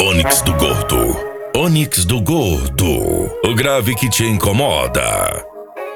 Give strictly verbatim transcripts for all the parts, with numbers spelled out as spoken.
Onyx do Gordo. Onyx do Gordo. O grave que te incomoda.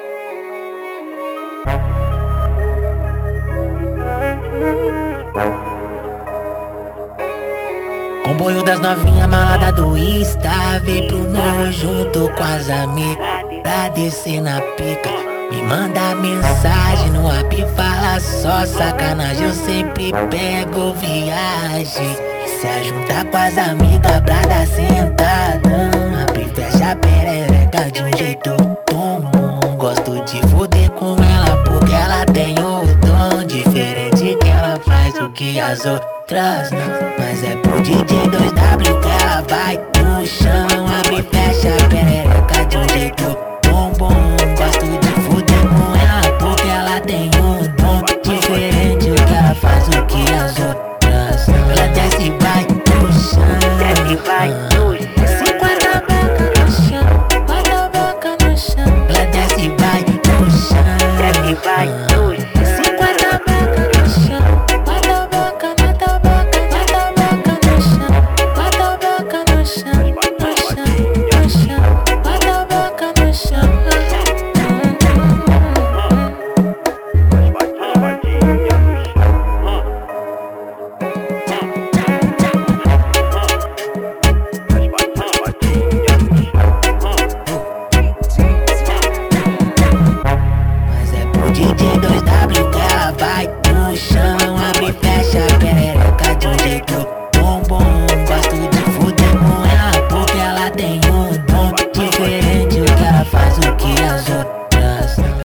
Comboio das novinhas malada do Insta. Vem pro morro junto com as amigas pra descer na pica. Me manda mensagem no app, fala só sacanagem. Eu sempre pego viagem. Se ajuntar com as amigas pra dar sentadão. Abre e fecha a perereca de um jeito comum. Gosto de foder com ela porque ela tem o dom diferente que ela faz o que as outras não. Mas é pro D J dois W que ela vai no chão. Abre e fecha a perereca de um jeito bombom. Gosto de foder com ela porque ela tem um dom diferente que ela faz o que as outras não. Ela desce e vai no chão. Desce e vai no chão. Se guarda a boca no chão, guarda a boca no chão. Ela desce e vai no chão. Desce e vai no chão. Se guarda a boca no chão, guarda a boca, mata a boca, mata a boca no chão. Guarda a boca no chão, no chão, no chão. Guarda a boca no chão. Mas é pro D J dois